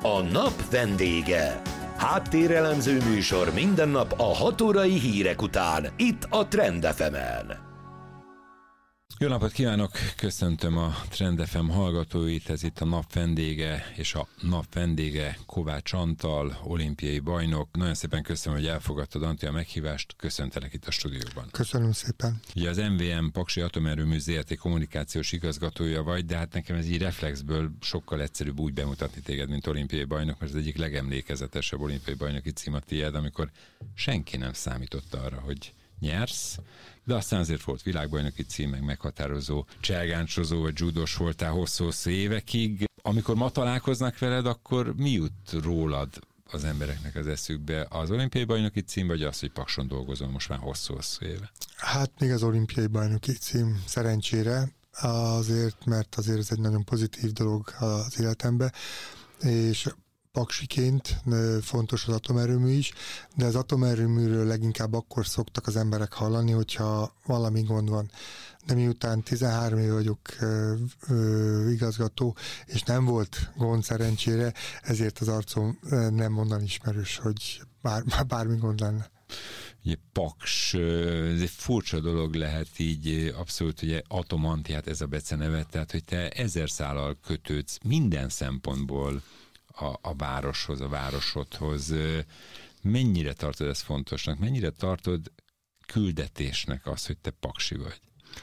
A nap vendége. Háttérelemző műsor minden nap a 6 órai hírek után, itt a Trend FM-en. Jó napot kívánok! Köszöntöm a Trend FM hallgatóit, ez itt a nap vendége, és a nap vendége Kovács Antal, olimpiai bajnok. Nagyon szépen köszönöm, hogy elfogadtad, Antti, a meghívást. Köszöntelek itt a stúdióban. Köszönöm szépen. Ugye az MVM Paksi Atomerőmű Zrt. Kommunikációs igazgatója vagy, de hát nekem ez így reflexből sokkal egyszerűbb úgy bemutatni téged, mint olimpiai bajnok, mert az egyik legemlékezetesebb olimpiai bajnoki cím a tiéd, amikor senki nem számított arra, hogy nyersz, de aztán azért volt világbajnoki cím, meg meghatározó cselgáncsozó vagy judós voltál hosszú évekig. Amikor ma találkoznak veled, akkor mi jut rólad az embereknek az eszükbe? Az olimpiai bajnoki cím, vagy az, hogy Pakson dolgozol most már hosszú éve? Hát még az olimpiai bajnoki cím, szerencsére, mert azért ez egy nagyon pozitív dolog az életemben, és paksiként fontos az atomerőmű is, de az atomerőműről leginkább akkor szoktak az emberek hallani, hogyha valami gond van. De miután 13 év vagyok igazgató, és nem volt gond szerencsére, ezért az arcom nem mondan ismerős, hogy bármi gond lenne. Ugye Paks, ez egy furcsa dolog lehet így, abszolút ugye atomanti, hát ez a beceneve, tehát hogy te 1000 szállal kötődsz minden szempontból a városhoz, a városodhoz. Mennyire tartod ezt fontosnak? Mennyire tartod küldetésnek az, hogy te paksi vagy?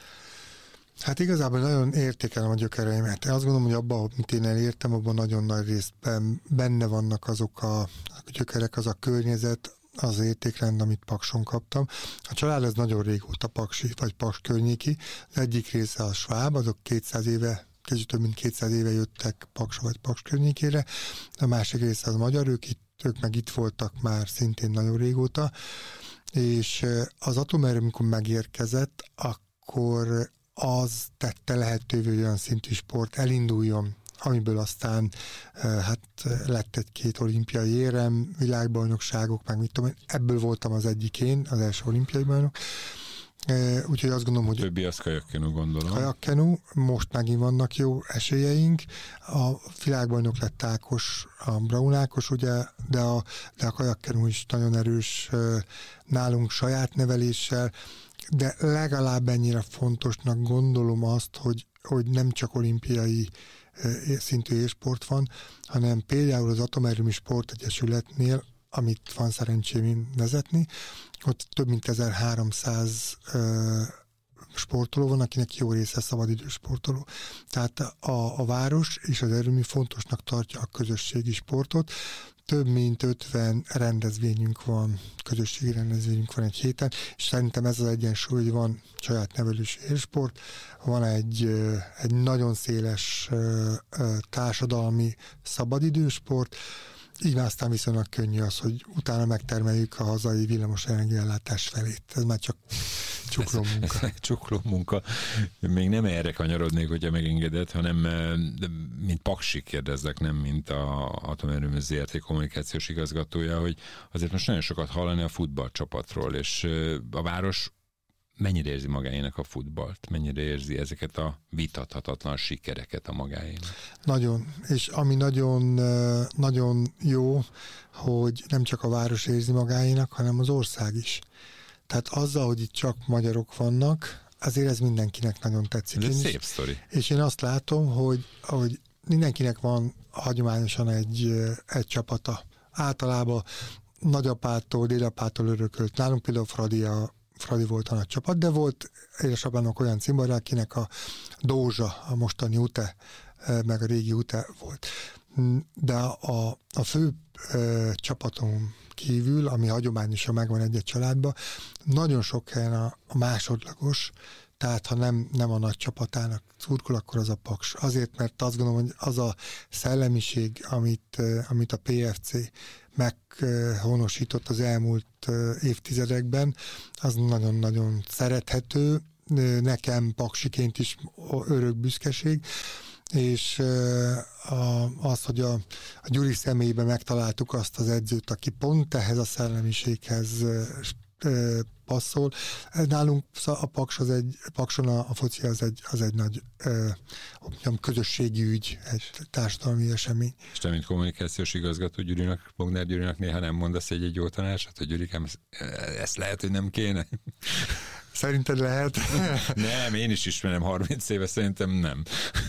Hát igazából nagyon értékelem a gyökereimet. Azt gondolom, hogy abban, amit én elértem, abban nagyon nagy részben benne vannak azok a gyökerek, az a környezet, az értékrend, amit Pakson kaptam. A család az nagyon régóta paksi, vagy Paks környéki. Az egyik része a sváb, azok 200 éve, kicsit több mint 200 éve jöttek Paksa vagy Paks környékére. A másik része az magyar, ők meg itt voltak már szintén nagyon régóta. És az atomerő, amikor megérkezett, akkor az tette lehetővé, hogy olyan szintű sport elinduljon, amiből aztán hát lett egy-két olimpiai érem, világbajnokságok, meg mit tudom én. Ebből voltam az egyik én, az első olimpiai bajnok. Úgyhogy azt gondolom, hogy... Többi az kajakkenu, gondolom. Kajakkenu, most megint vannak jó esélyeink. A világbajnok lett Ákos, a Braun Ákos, ugye, de a kajakkenu is nagyon erős nálunk saját neveléssel, de legalább ennyire fontosnak gondolom azt, hogy nem csak olimpiai szintű élsport van, hanem például az Atomerőmű Sportegyesületnél, amit van szerencsém vezetni, ott több mint 1300 sportoló van, akinek jó része szabadidős sportoló. Tehát a város és az erőmű fontosnak tartja a közösségi sportot. Több mint 50 rendezvényünk van, közösségi rendezvényünk van egy héten, és szerintem ez az egyensúly, hogy van saját nevelős élsport, van egy nagyon széles társadalmi szabadidősport, így aztán viszonylag könnyű az, hogy utána megtermeljük a hazai villamos energiaellátás felét. Ez már csak csukló munka. Csukló munka. Még nem erre kanyarodnék, hogyha megengedett, hanem mint paksi kérdezlek, nem mint a Atomerőmű Zrt. Kommunikációs igazgatója, hogy azért most nagyon sokat hallani a futballcsapatról, és a város mennyire érzi magáénak a futballt? Mennyire érzi ezeket a vitathatatlan sikereket a magáénak? Nagyon. És ami nagyon, nagyon jó, hogy nem csak a város érzi magáénak, hanem az ország is. Tehát azzal, hogy itt csak magyarok vannak, azért ez mindenkinek nagyon tetszik. Ez szép sztori. És én azt látom, hogy mindenkinek van hagyományosan egy csapata. Általában nagyapától, dédapától örökölt. Nálunk például Fradi volt a nagy csapat, de volt édesapának olyan cimborra, akinek a Dózsa, a mostani UTE, meg a régi UTE volt. De a fő csapaton kívül, ami hagyományosan megvan egy-egy családban, nagyon sok helyen a másodlagos, tehát ha nem a nagy csapatának szurkol, akkor az a Paks. Azért, mert azt gondolom, hogy az a szellemiség, amit a PFC meghonosított az elmúlt évtizedekben, az nagyon-nagyon szerethető, nekem paksiként is örök büszkeség, és az, hogy a Gyuri személyében megtaláltuk azt az edzőt, aki pont ehhez a szellemiséghez passzol. Nálunk a Pakson a foci az egy nagy közösségi ügy, egy társadalmi esemény. És te, mint kommunikációs igazgató Gyurinak, Bognár Gyurinak néha nem mondasz egy jó tanácsot, hogy Gyurikám, ezt lehet, hogy nem kéne? Szerinted lehet? Nem, én is ismerem 30 éve, szerintem nem.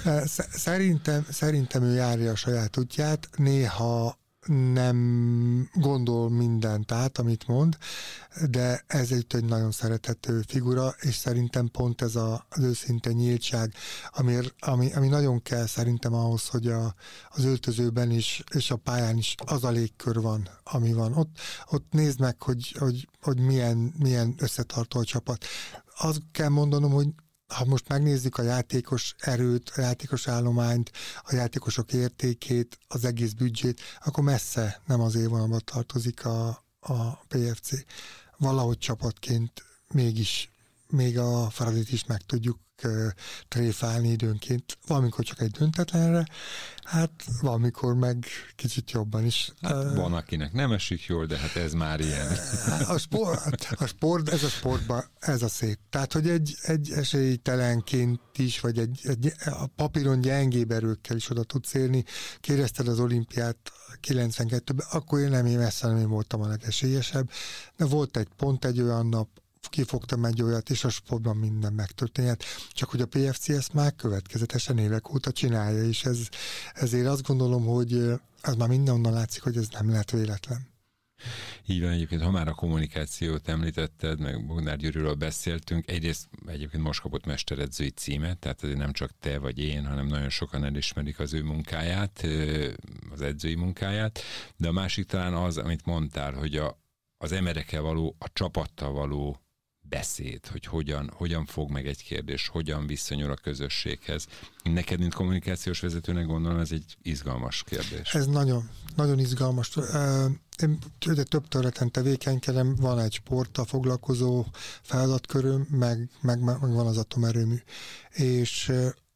Szerintem ő járja a saját útját, néha nem gondol mindent át, amit mond, de ez egy nagyon szerethető figura, és szerintem pont ez az őszinte nyíltság, ami nagyon kell szerintem ahhoz, hogy az öltözőben is, és a pályán is az a légkör van, ami van. Ott nézd meg, hogy milyen összetartó a csapat. Azt kell mondanom, hogy ha most megnézzük a játékos erőt, a játékos állományt, a játékosok értékét, az egész büdzsét, akkor messze nem az élvonalba tartozik a PFC. Valahogy csapatként mégis, még a Faradit is meg tudjuk tréfálni időnként. Valamikor csak egy döntetlenre, hát valamikor meg kicsit jobban is. Hát van, akinek nem esik jól, de hát ez már ilyen. Ez a sportban ez a szép. Tehát, hogy egy esélytelenként is, vagy a papíron gyengébb erőkkel is oda tudsz érni. Kérdezted az olimpiát 92-ben, akkor én messze nem voltam a legesélyesebb, de volt egy olyan nap, kifogtam egy olyat, és a sportban minden megtörténhet. Csak hogy a PFC ezt már következetesen évek óta csinálja, és ezért azt gondolom, hogy az már mindenonnan látszik, hogy ez nem lehet véletlen. Így van, egyébként, ha már a kommunikációt említetted, meg Bognár Gyuriról beszéltünk, egyrészt egyébként most kapott mesteredzői címet, tehát azért nem csak te vagy én, hanem nagyon sokan elismerik az ő munkáját, az edzői munkáját, de a másik talán az, amit mondtál, hogy az emberekkel való, a csapattal való beszéd, hogy hogyan fog meg egy kérdés, hogyan viszonyul a közösséghez. Neked, mint kommunikációs vezetőnek gondolom, ez egy izgalmas kérdés. Ez nagyon, nagyon izgalmas. Én több területen tevékenykedem, van egy sporttal foglalkozó feladatköröm, meg van az atomerőmű. És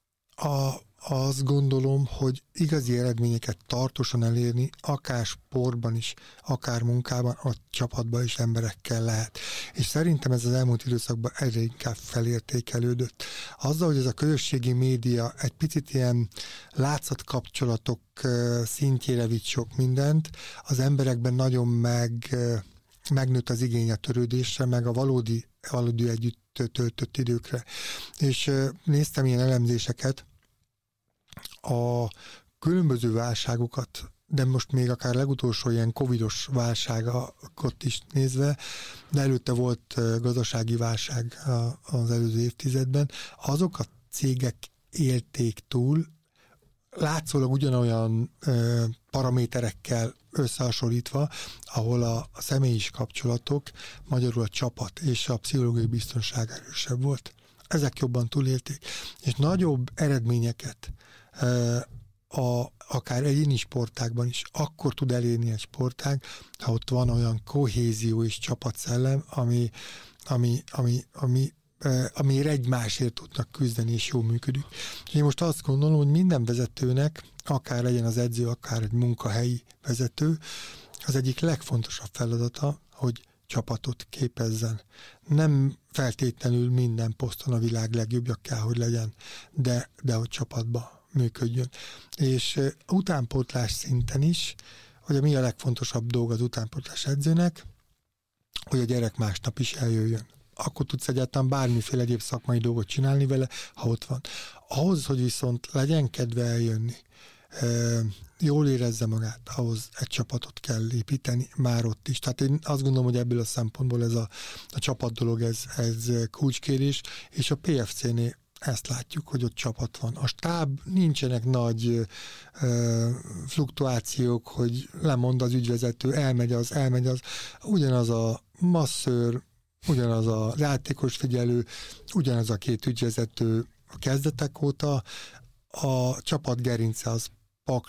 azt gondolom, hogy igazi eredményeket tartósan elérni, akár sportban is, akár munkában, a csapatban is emberekkel lehet. És szerintem ez az elmúlt időszakban egyre inkább felértékelődött. Azzal, hogy ez a közösségi média egy picit ilyen látszatkapcsolatok szintjére vitt sok mindent, az emberekben nagyon megnőtt az igény a törődésre, meg a valódi együtt töltött időkre. És néztem ilyen elemzéseket, a különböző válságokat, de most még akár legutolsó ilyen covidos válságot is nézve, de előtte volt gazdasági válság az előző évtizedben, azok a cégek élték túl, látszólag ugyanolyan paraméterekkel összehasonlítva, ahol a személyis kapcsolatok, magyarul a csapat és a pszichológiai biztonság erősebb volt. Ezek jobban túlélték, és nagyobb eredményeket akár egyéni sportágban is akkor tud elérni egy sportág, ha ott van olyan kohézió és csapatszellem, amire egymásért tudnak küzdeni, és jól működik. Én most azt gondolom, hogy minden vezetőnek, akár legyen az edző, akár egy munkahelyi vezető, az egyik legfontosabb feladata, hogy csapatot képezzen. Nem feltétlenül minden poszton a világ legjobbja kell, hogy legyen, de hogy csapatba működjön. És utánpótlás szinten is, hogy mi a legfontosabb dolog az utánpótlás edzőnek, hogy a gyerek másnap is eljöjjön. Akkor tudsz egyáltalán bármiféle egyéb szakmai dolgot csinálni vele, ha ott van. Ahhoz, hogy viszont legyen kedve eljönni, jól érezze magát, ahhoz egy csapatot kell építeni, már ott is. Tehát én azt gondolom, hogy ebből a szempontból ez a csapat dolog, ez kulcskérés, és a PFC-nél ezt látjuk, hogy ott csapat van. A stáb, nincsenek nagy fluktuációk, hogy lemond az ügyvezető, elmegy az. Ugyanaz a masszőr, ugyanaz a játékos figyelő, ugyanaz a két ügyvezető a kezdetek óta. A csapat gerince az Paks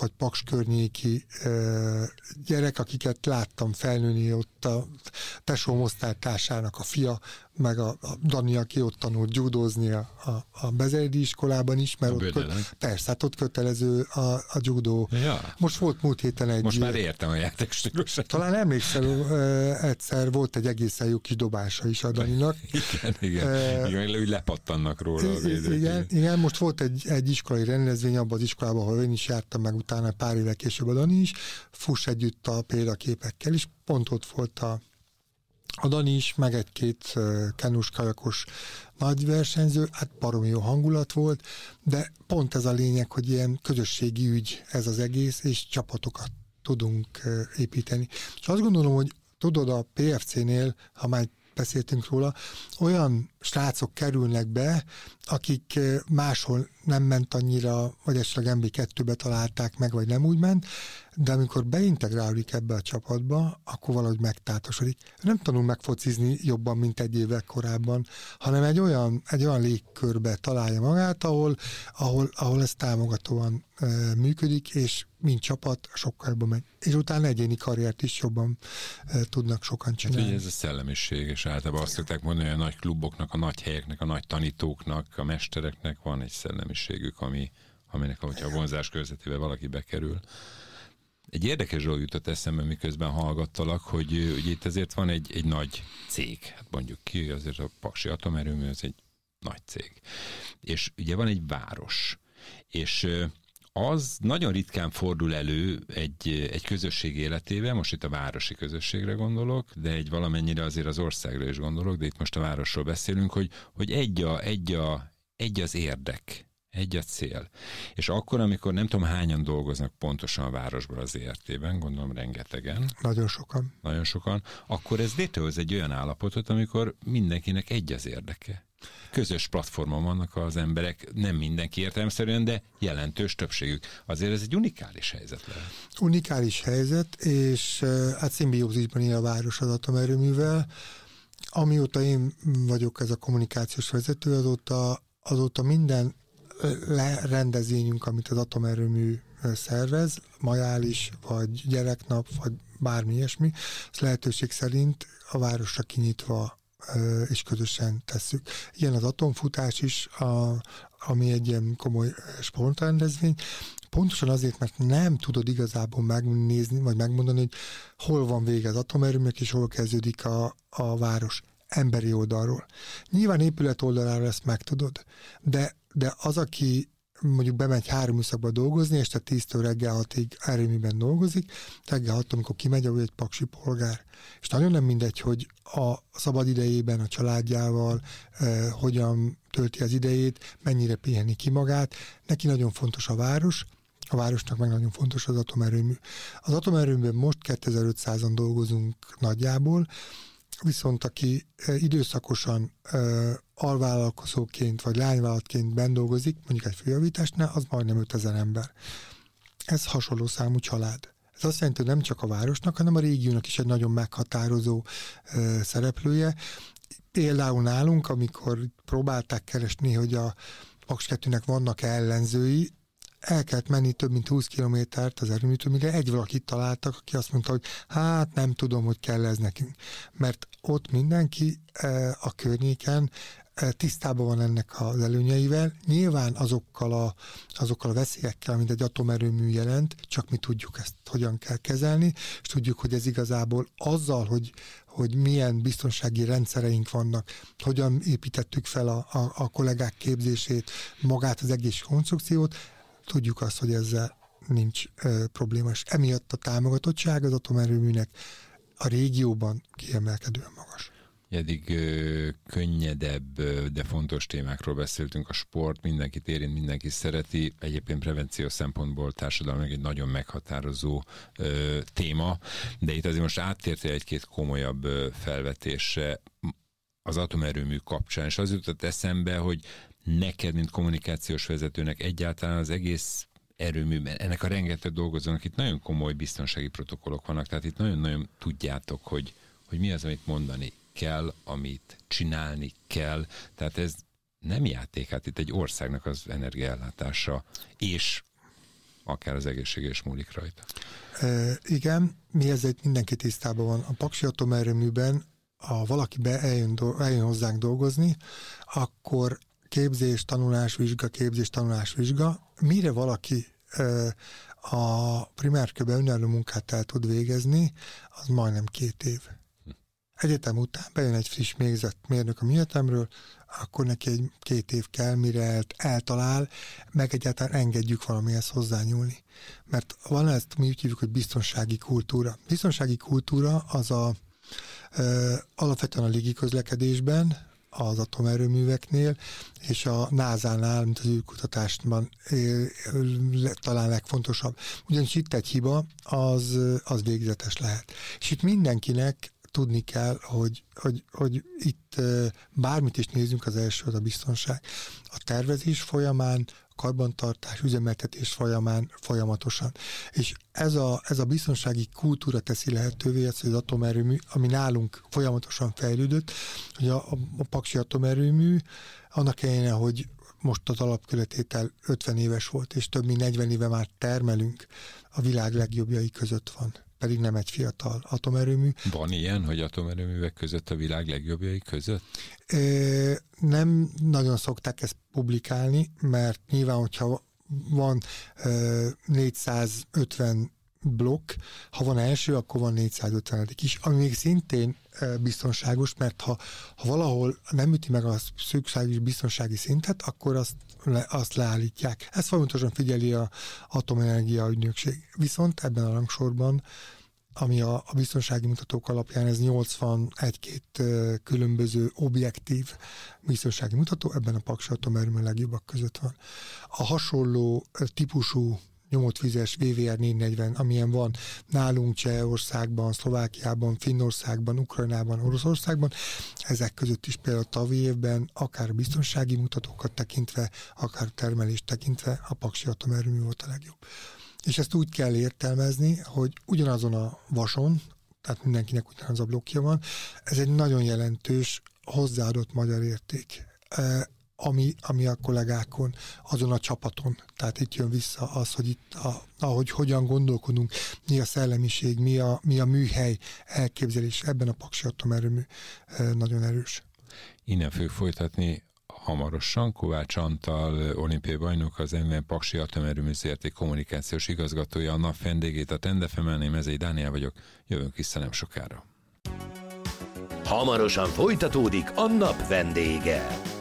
vagy Paks környéki gyerek, akiket láttam felnőni, ott a tesóm osztálytársának a fia, meg a Dani, aki ott tanult judózni a Bezerdi iskolában is, mert persze, hát ott kötelező a judó. Ja. Most volt múlt héten egy... Most már értem a játékstílusát. Talán emlékszel, egyszer volt egy egészen jó kis dobása is a Daninak. Igen, úgy lepattannak róla a védők. Igen, most volt egy iskolai rendezvény abban az iskolában, ahol én is jártam, meg utána pár évvel később a Dani is, fuss együtt a példaképekkel is, pont ott volt a Dani is, meg egy-két kenus kajakos nagy versenyző, hát baromi jó hangulat volt, de pont ez a lényeg, hogy ilyen közösségi ügy ez az egész, és csapatokat tudunk építeni. És azt gondolom, hogy tudod, a PFC-nél, ha már beszéltünk róla, olyan srácok kerülnek be, akik máshol nem ment annyira, vagy esetleg MB2-be találták meg, vagy nem úgy ment, de amikor beintegrálódik ebbe a csapatba, akkor valahogy megtátosodik. Nem tanul megfocizni jobban, mint egy évvel korábban, hanem egy olyan légkörbe találja magát, ahol ez támogatóan működik, és mint csapat sokkal jobban megy. És utána egyéni karriert is jobban tudnak sokan csinálni. Hát, ez a szellemiség, és általában azt szokták mondani, hogy a nagy kluboknak, a nagy helyeknek, a nagy tanítóknak, a mestereknek van egy szellemiségük, aminek, hogyha a vonzás körzetében valaki bekerül. Egy érdekes dolog jutott eszembe, miközben hallgattalak, hogy itt ezért van egy nagy cég, hát mondjuk ki, azért a Paksi Atomerőmű, ez egy nagy cég. És ugye van egy város, és az nagyon ritkán fordul elő egy közösség életében, most itt a városi közösségre gondolok, de egy valamennyire azért az országra is gondolok, de itt most a városról beszélünk, hogy egy az érdek, egy a cél. És akkor, amikor nem tudom hányan dolgoznak pontosan a városban az ERT-ben, gondolom rengetegen. Nagyon sokan. Nagyon sokan. Akkor ez létrehoz egy olyan állapotot, amikor mindenkinek egy az érdeke. Közös platformon vannak az emberek, nem mindenki értelemszerűen, de jelentős többségük. Azért ez egy unikális helyzet lehet. Unikális helyzet, és hát szimbiózisban él a város az atomerőművel. Amióta én vagyok ez a kommunikációs vezető, azóta minden rendezvényünk, amit az atomerőmű szervez, majális, vagy gyereknap, vagy bármi ilyesmi, az lehetőség szerint a városra kinyitva és közösen tesszük. Ilyen az atomfutás is, ami egy ilyen komoly sportrendezvény, pontosan azért, mert nem tudod igazából megnézni, vagy megmondani, hogy hol van vége az atomerőműnek, és hol kezdődik a város emberi oldalról. Nyilván épület oldaláról ezt megtudod, de az, aki mondjuk bemegy 3 műszakba dolgozni, este 10-től reggel 6-ig erőműben dolgozik, reggel 6, amikor kimegy, ő egy paksi polgár. És nagyon nem mindegy, hogy a szabad idejében a családjával hogyan tölti az idejét, mennyire piheni ki magát. Neki nagyon fontos a város, a városnak meg nagyon fontos az atomerőmű. Az atomerőműben most 2500-an dolgozunk nagyjából, viszont aki időszakosan alvállalkozóként vagy lányvállalatként benn dolgozik, mondjuk egy főjavításnál, az majdnem 5000 ember. Ez hasonló számú család. Ez azt jelenti, hogy nem csak a városnak, hanem a régiónak is egy nagyon meghatározó szereplője. Például nálunk, amikor próbálták keresni, hogy a Paks 2-nek vannak ellenzői, el kellett menni több mint 20 kilométert az erőműtől, mire egy valakit találtak, aki azt mondta, hogy hát nem tudom, hogy kell ez nekünk. Mert ott mindenki a környéken tisztában van ennek az előnyeivel. Nyilván azokkal a veszélyekkel, amit egy atomerőmű jelent, csak mi tudjuk ezt hogyan kell kezelni, és tudjuk, hogy ez igazából azzal, hogy milyen biztonsági rendszereink vannak, hogyan építettük fel a kollégák képzését, magát az egész konstrukciót, tudjuk azt, hogy ezzel nincs probléma. És emiatt a támogatottság az atomerőműnek a régióban kiemelkedően magas. Eddig könnyedebb, de fontos témákról beszéltünk. A sport mindenkit érint, mindenki szereti. Egyébként prevenció szempontból társadalmilag egy nagyon meghatározó téma, de itt azért most áttértél egy-két komolyabb felvetésre az atomerőmű kapcsán, és az jutott eszembe, hogy neked, mint kommunikációs vezetőnek egyáltalán az egész erőműben, ennek a rengeteg dolgozónak itt nagyon komoly biztonsági protokollok vannak, tehát itt nagyon-nagyon tudjátok, hogy mi az, amit mondani kell, amit csinálni kell, tehát ez nem játék, hát itt egy országnak az energiaellátása és akár az egészséges múlik rajta. Igen, mi ezzel mindenki tisztában van. A Paksi Atomerőműben, ha valaki eljön hozzánk dolgozni, akkor képzés-tanulás-vizsga. Mire valaki a primárkörben önálló munkát el tud végezni, az majdnem 2 év. Egyetem után bejön egy friss végzett mérnök a mi egyetemről, akkor neki 2 év kell, mire eltalál, meg egyáltalán engedjük valamihez hozzányúlni. Mert van ezt, mi úgy hívjuk, hogy biztonsági kultúra. Biztonsági kultúra az alapvetően a légiközlekedésben, az atomerőműveknél, és a NASA-nál, mint az űrkutatásban talán legfontosabb. Ugyanis itt egy hiba, az végzetes lehet. És itt mindenkinek tudni kell, hogy itt bármit is nézzünk, az első az a biztonság. A tervezés folyamán, a karbantartás, üzemeltetés folyamán folyamatosan. És ez a biztonsági kultúra teszi lehetővé ezt, hogy az atomerőmű, ami nálunk folyamatosan fejlődött, hogy a Paksi Atomerőmű, annak ellenére, hogy most az alapkületétel 50 éves volt, és több mint 40 éve már termelünk, a világ legjobbjai között van. Pedig nem egy fiatal atomerőmű. Van ilyen, hogy atomerőművek között a világ legjobbjai között? Nem nagyon szokták ezt publikálni, mert nyilván, hogyha van 450 blokk, ha van első, akkor van 450 is, ami még szintén biztonságos, mert ha valahol nem üti meg a szükséges biztonsági szintet, akkor azt leállítják. Ezt folyamatosan figyeli az Atomenergia Ügynökség. Viszont ebben a rangsorban, ami a biztonsági mutatók alapján, ez 81-2 különböző objektív biztonsági mutató, ebben a Paksi Atomerőmű legjobbak között van. A hasonló típusú nyomotvizes VVR 440, amilyen van nálunk Csehországban, Szlovákiában, Finnországban, Ukrajnában, Oroszországban, ezek között is például tavalyi évben akár a biztonsági mutatókat tekintve, akár termelést tekintve a Paksi Atomerőmű volt a legjobb. És ezt úgy kell értelmezni, hogy ugyanazon a vason, tehát mindenkinek ugyanaz a blokkja van, ez egy nagyon jelentős hozzáadott magyar érték, ami a kollégákon, azon a csapaton. Tehát itt jön vissza az, hogy itt ahogy hogyan gondolkodunk, mi a szellemiség, mi a műhely elképzelés, ebben a Paksi Atomerőmű nagyon erős. Innen fogjuk folytatni hamarosan. Kovács Antal olimpiai bajnok, az MVM Paksi Atomerőmű Zrt. Kommunikációs igazgatója, a nap vendégét a Trend FM-en, én Mezei Dániel vagyok, jövünk vissza nem sokára. Hamarosan folytatódik a nap vendége.